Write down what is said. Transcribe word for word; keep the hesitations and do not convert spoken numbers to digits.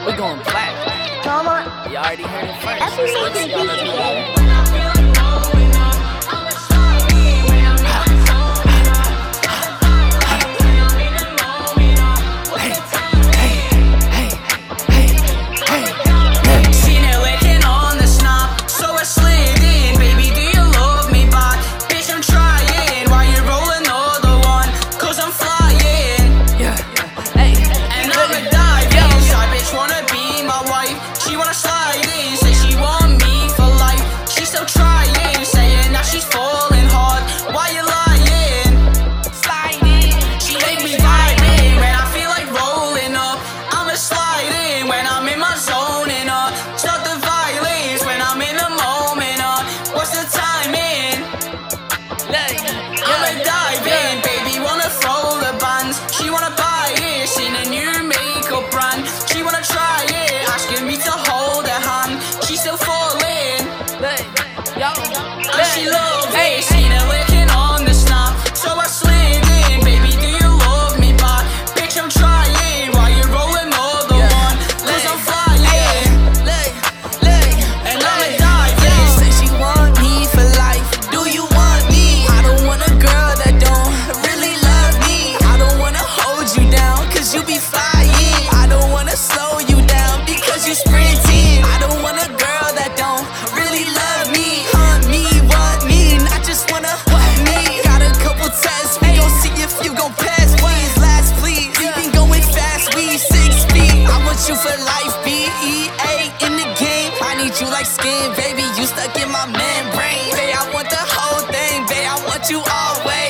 We going black. Mama, You already heard it first. every Switch, single y'all, beat let me again. know. Seen it licking on the snap, so I slid in. Baby, do you love me back? Bitch, I'm trying. Why you rolling another one? Cause I'm flying. Yeah. Hey. And I'm a diving. Shy bitch wanna be my wife. She wanna slide in. Say she want me for life. She's still trying. Saying that she's falling hard. Why you lying? Sliding. She make me vibing. When I feel like rolling up, I'ma slide in. When I'm in my zoning up, start the violence. When I'm in the moment up, what's the timing? I'ma dive in, baby wanna throw the bands. She wanna buy it, seen a new makeup brand. She wanna try it, asking me to hold her hand. She's still falling, and she loves it. Seen her licking on the snap, so I slid in. Baby, do you love me back? Bitch, I'm trying. Why you rolling more than one? Cause I'm flying, and I'ma dive in. Say she want me for life. Do you want me? I don't want a girl that don't really love me. I don't wanna hold you down cause you be flying. I don't wanna slow you down because you sprinting. I don't want a girl that don't really love me. Hunt me, want me, not just wanna want me. Got a couple tests, we gon' see if you gon' pass. Please, last please. You been going fast, we six feet. I want you for life, B E A in the game. I need you like skin, baby. You stuck in my membrane. Babe, I want the whole thing, babe. I want you always.